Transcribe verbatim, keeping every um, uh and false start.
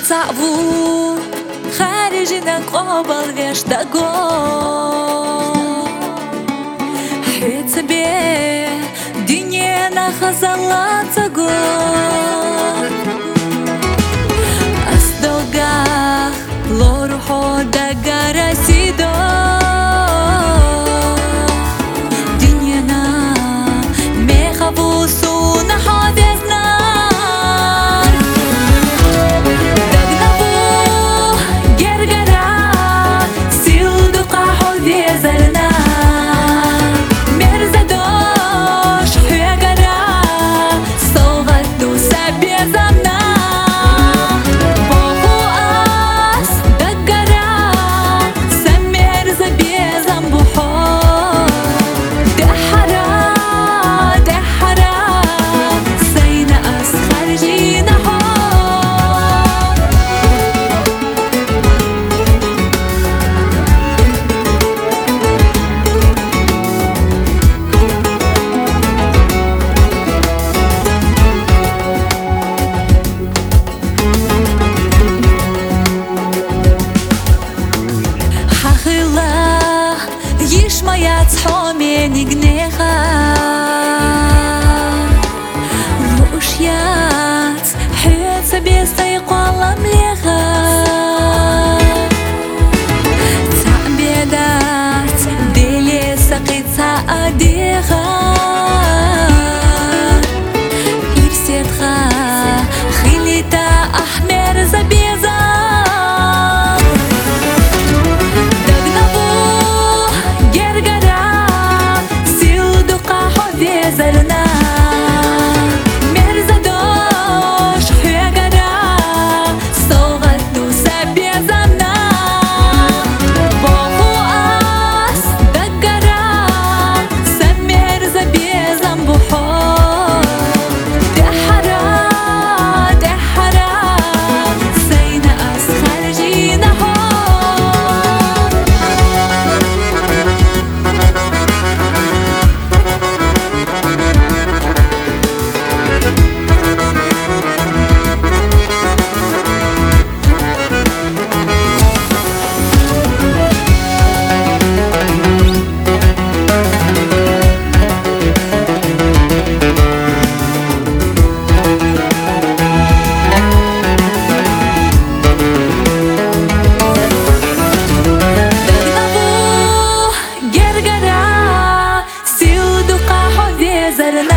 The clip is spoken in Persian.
تعبو خارجنا قابل ويش دقو حيت بيه دنيانا خزالات تقو أصدقاء لروحو دقا رسيدو دنيانا ميخافوسو نحوذزنا Yish mayat homen ignecha Rushiyat Hayat sabesta yqalam lecha Ta'bedat Dili saqita adecha Irsetcha Khilita ahmer zabeza زرنا مرزدوش حيقرا صوغت دوسا بيزمنا بوهو آس دقرا سميرز بيزم بحور دحرا دحرا سينا أس خارجينا زرنا